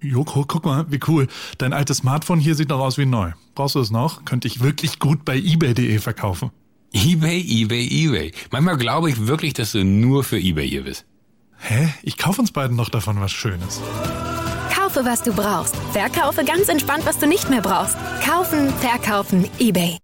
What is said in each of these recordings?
Joko, guck mal, wie cool. Dein altes Smartphone hier sieht noch aus wie neu. Brauchst du es noch? Könnte ich wirklich gut bei eBay.de verkaufen. eBay. Manchmal glaube ich wirklich, dass du nur für eBay hier bist. Hä? Ich kaufe uns beiden noch davon was Schönes. Kaufe, was du brauchst. Verkaufe ganz entspannt, was du nicht mehr brauchst. Kaufen, verkaufen, eBay.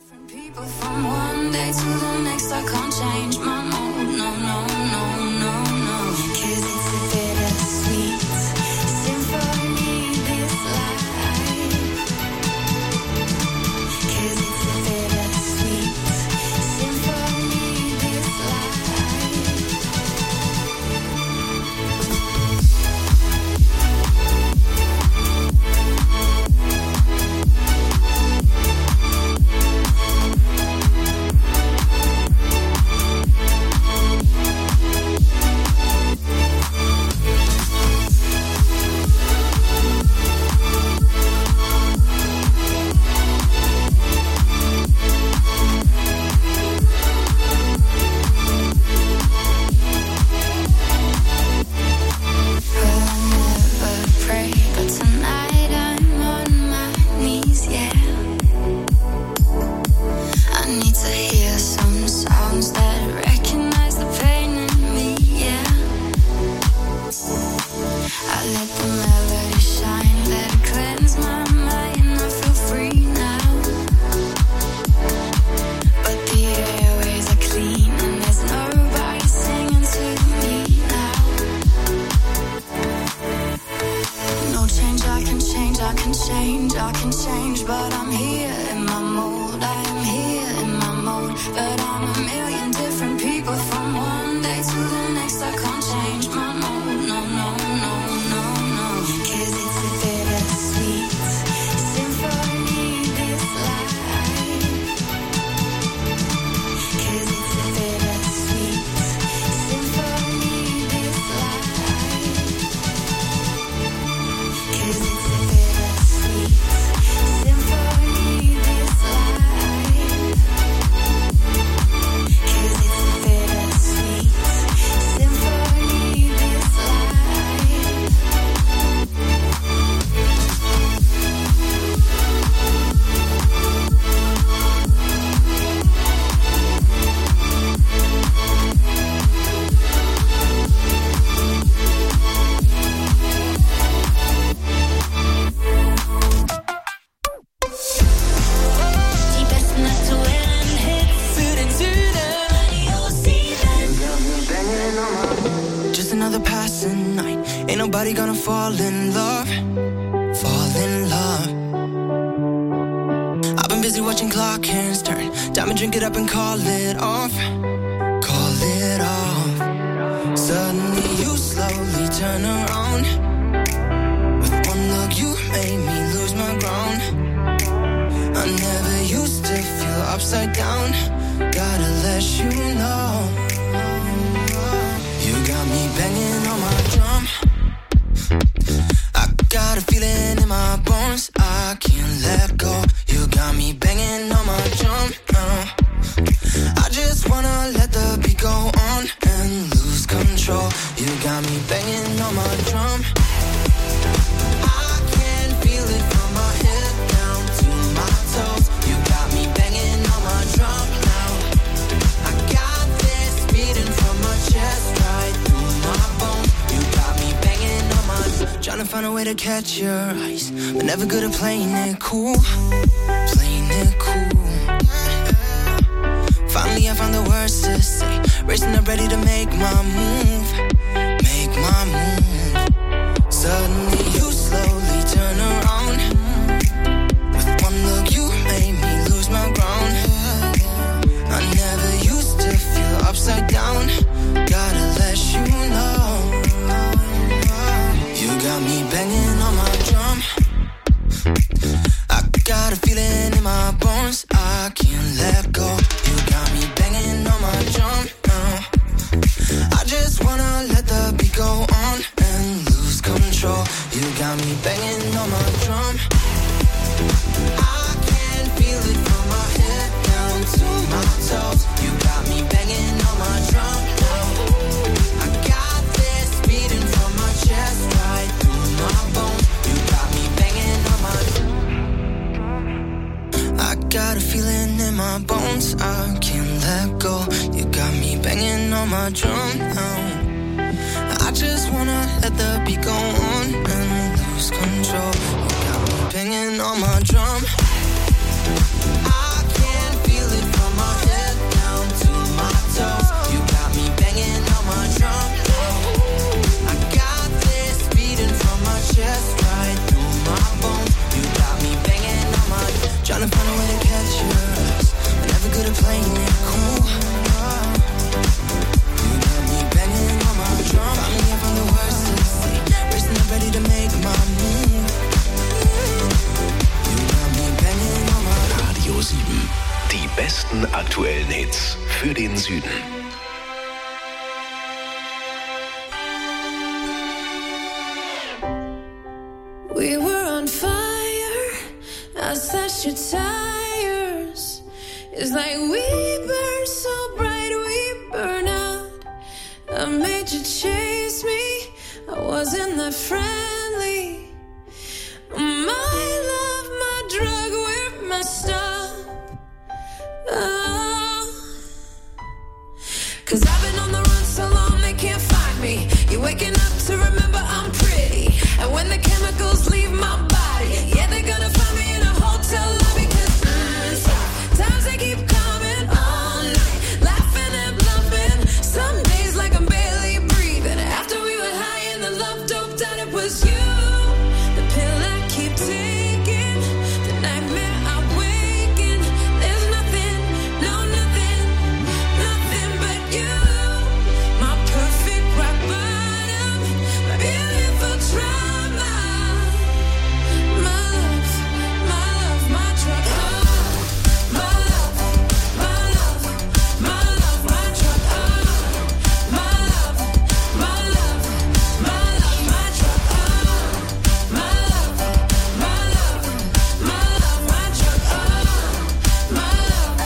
Catch your eyes, but never good at playing it cool. Playing it cool. Finally I found the words to say. Racing up ready to make my move. Make my move. Suddenly you slowly turn around. With one look you made me lose my ground. I never used to feel upside down. Gotta let you know. You got me banging on my drum. I got a feeling in my bones. I can't let go. You got me banging on my drum. I just wanna let the beat go on and lose control. You got me banging on my drum. I can feel it from my head down to my toes. You got me banging on my drum now. I got this beating from my chest right through my bones. my bones, I can't let go. You got me banging on my drum now. I just wanna let the beat go on and lose control. You got me banging on my drum. I can feel it from my head down to my toes. You got me banging on my drum. I got this beating from my chest right through my bones. You got me banging on my drum. Trying to find a way to catch yours. I'm never good at playing it cool. You got me banging on my drum. Find me up on the worst to say. Racing up ready to make my move. You got me banging on my drum. Radio 7. Die besten aktuellen Hits für den Süden. We were on fire, I slashed your tires. It's like we burn so bright, we burn out. I made you chase me, I wasn't that friendly. My love, my drug, we're messed up. Oh. 'Cause I've been on the run so long they can't find me. You're waking up to remember I'm pretty. And when the chemicals leave my body, yeah, they're gonna find me in a hotel lobby. 'Cause times they keep coming all night, laughing and bluffing. Some days like I'm barely breathing. After we were high and the love doped out, it was you. The pill I keep taking, the nightmare I wake in. There's nothing, no nothing, nothing but you. My perfect rock bottom, my beautiful trauma. My love, my love, my drug. My love, my love, my love, my drug. My love, my love, my love, my drug. My love, my love, my love, my drug. My love,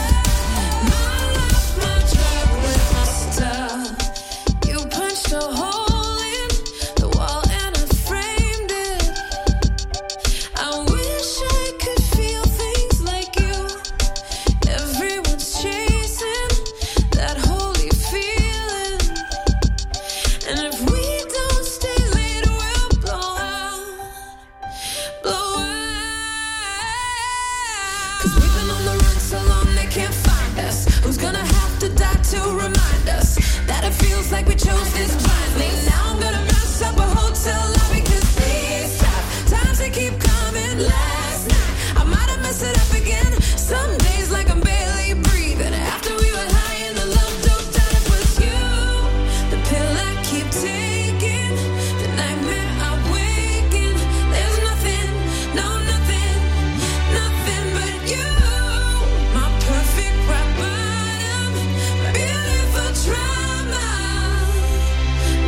my drug with my stuff. You punched a hole in the wall and I framed it. I wish I could feel things like you. Everyone's chasing that holy feeling. And if we don't stay late, we'll blow out. Blow out. 'Cause we've been on the run so long they can't find us. Who's gonna have to die to remind us that it feels like we chose this blindly? Now I'm gonna mess up a hotel lobby 'cause these times they keep coming. Last night I might have messed it up again. Some days like I'm barely breathing. After we were high and the love doped out, it was you. The pill I keep taking, the nightmare I wake in. There's nothing, no nothing, nothing but you. My perfect rock bottom, my beautiful trauma.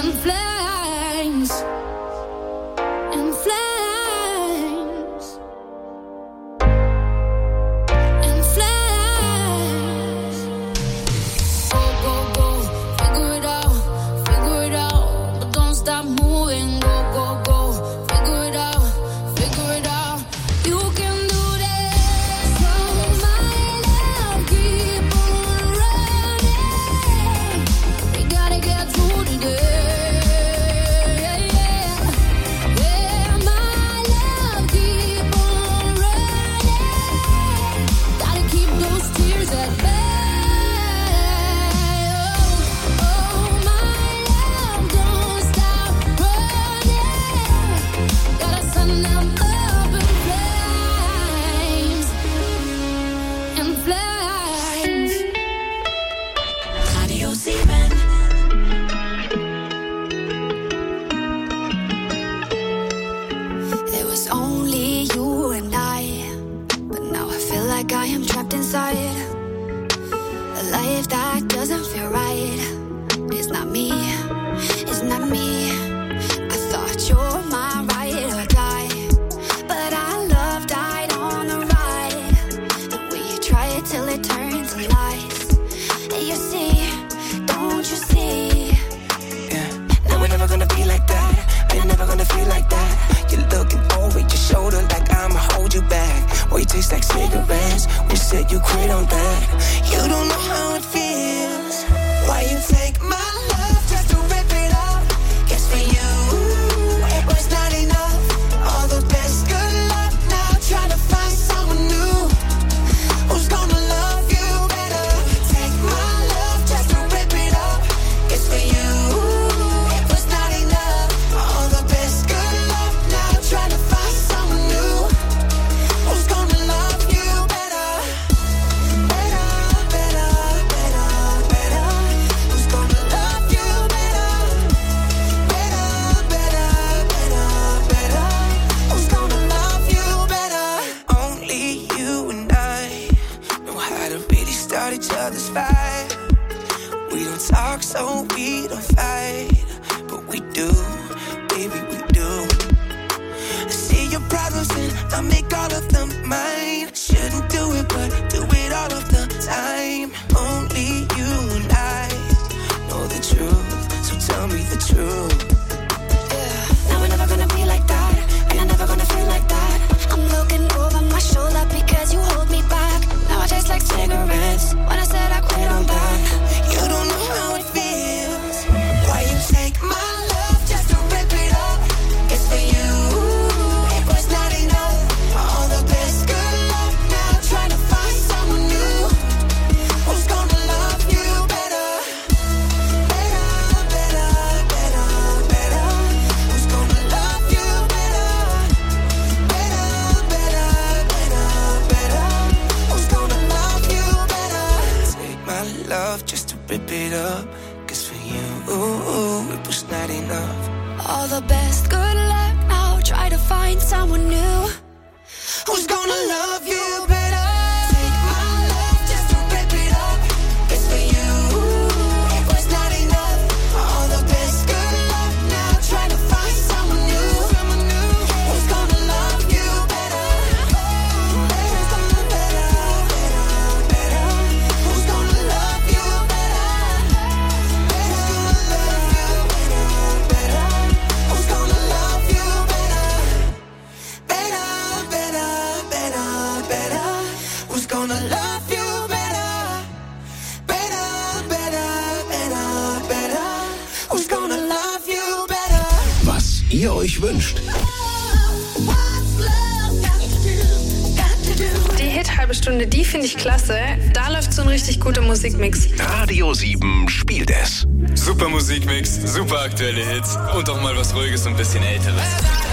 in flames. In flames. In flames. Go, go, go. Figure it out. Figure it out. But don't stop moving. Go, go, go. Figure it out. Figure it out. You can do this. So my love, keep on running. We gotta get through today. Yeah, my love, keep on running. Gotta keep those tears at bay. Oh, my love, don't stop running. Gotta send them up in flames. In flames. Radio 7. It was only you and I, but now I feel like I am trapped inside a life that doesn't feel right. It's not me, it's not me. I thought you're my ride or die, but our love died on the ride. The way you try it till it turns to lies. And you see, don't you see? Yeah. Now we're never gonna be like that. We're never gonna feel like that. You're looking over your shoulder like I'ma hold you back. Well, you taste like cigarettes. You said you quit on that. You don't know how it feels. Why you take my love just to rip it up? Guess for you, it was not enough. All the best, good luck now. Trying to find someone new who's gonna love you better. Take my love just to rip it up. Guess for you, it was not enough. All the best, good luck now. Trying to find someone new who's gonna love you better. Better, better, better, better. Who's gonna love you better? Better, better, better, better. Who's gonna love you better? Only you and I know how to really start each other's fire. We don't talk, so we don't fight, but we do, baby, we do. I see your problems and I make all of them mine. Shouldn't do it, but do it all of the time. Only you and I know the truth, so tell me the truth. Yeah. Now we're never gonna be like that, and I'm never gonna feel like that. I'm looking over my shoulder because you hold me back. Now I taste like cigarettes when I said I quit on that. You don't know how it feels. Why you take my love just to rip it up? It's for you, it was not enough. All the best, good luck now. Trying to find someone new who's gonna love you better. Better, better, better, better. Who's gonna love you better? Better, better, better, better. Who's gonna love you better? Take my love just to rip it up. 'Cause for you, it was not enough. All the best, good luck now. Try to find someone new who's gonna love you better. Take my love just to rip it up. It's for you, it was not enough. All the best, good luck now. Try to find someone new who's gonna love you better. Better, better, better, better. Who's gonna love you better? Better, love you better, better. Who's gonna love you better? Better, better, better, better. Who's gonna love you better? Better, better, better, better. Who's gonna love you better? Was ihr euch wünscht. Die Hit-Halbe Stunde, die finde ich klasse. Da läuft so ein richtig guter Musikmix. Radio 7 spielt es. Super Musikmix, super aktuelle Hits und auch mal was Ruhiges und ein bisschen Älteres.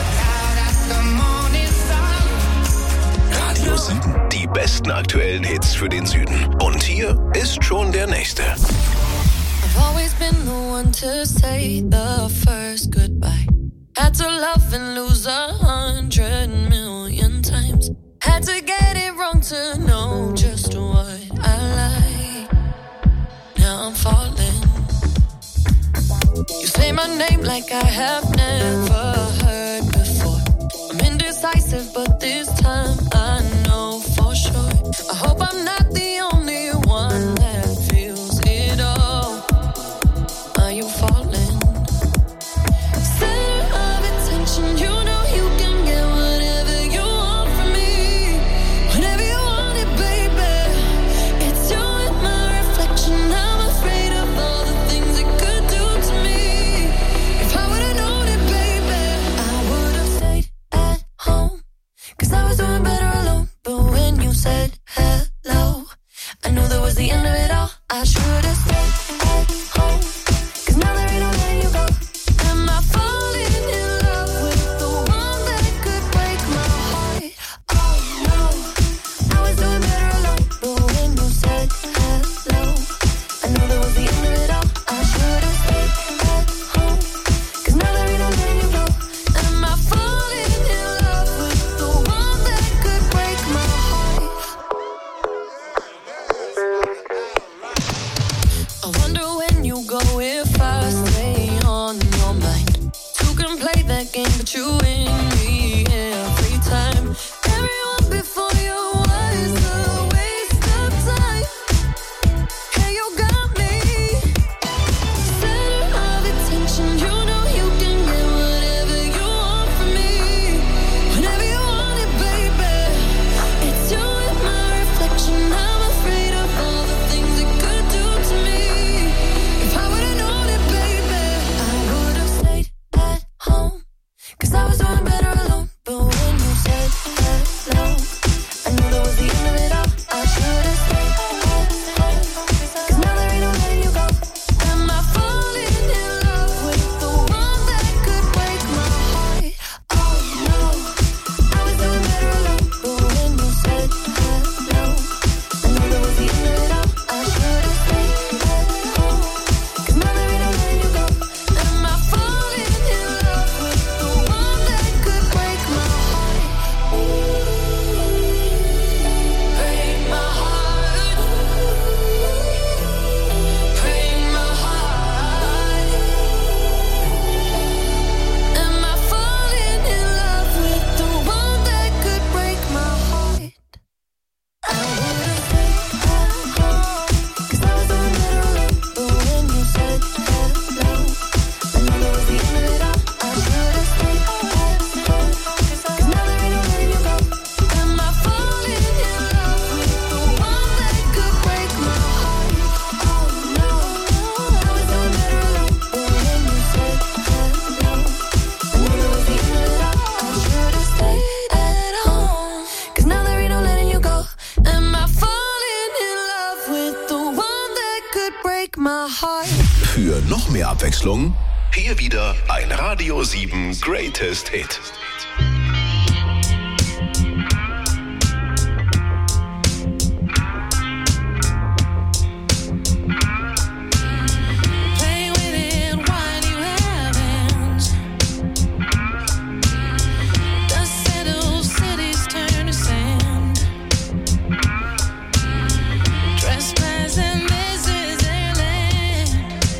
Radio 7, die besten aktuellen Hits für den Süden. Und hier ist schon der nächste. I've always been the one to say the first goodbye. Had to love and lose 100 million times. Had to get it wrong to know just what I like. Now I'm falling. You say my name like I have never heard before. I'm indecisive, but this time I know for sure. I hope I'm not the only one that feels it all. Are you falling? Center of attention, you know you can get whatever you want from me. Whenever you want it, baby. It's you and my reflection. I'm afraid of all the things it could do to me. If I would've known it, baby, I would've stayed at home. 'Cause I was doing better alone. But when you said hello, I knew that was the end of it all. I should've stayed at home. 'Cause now there ain't no letting you go. Am I falling in love with the one that could break my heart? Oh no, I was doing better alone. But when you said hello, I knew that was the end of it all. I should've stayed at home. 'Cause now there ain't no letting you go. Am I falling in love with the one that could break my heart? I wonder when you go if I stay on your mind. Two can play that game, but you win me every time. Everyone before you was a waste of time. Hey, you got me. Center of attention, you know you can get whatever you want from me. Whenever you want it, baby. It's you and my reflection. I'm afraid of all the things it could do to me. If I would've known it, baby, I would've stayed at home. 'Cause I was doing better alone. But when you said hello, I knew that was the end of it all. I should've stayed at home. 'Cause now there ain't no letting you go. Am I falling in love with the one that could break my heart? Oh no, I was doing better alone. But when you said hello, I knew that was the end of it all. I should've stayed at home. 'Cause now there ain't no letting you go. Am I falling in love with the one that could break my heart? Break my heart. Break my heart. Am I falling in love with the one that could break my heart? I would've stayed at home. 'Cause I was doing better alone. But when you said hello, I knew that was the end of it all. I should've stayed at home. 'Cause now there ain't no letting you go. Am I falling in love with the one that could break my heart? Oh no, I was doing better alone. But when you said hello, I knew that was the end of it all. I should've stayed at home. 'Cause now there ain't no letting you go. Am I falling in love with the one that could break my heart? Für noch mehr Abwechslung, hier wieder ein Radio 7 Greatest Hit.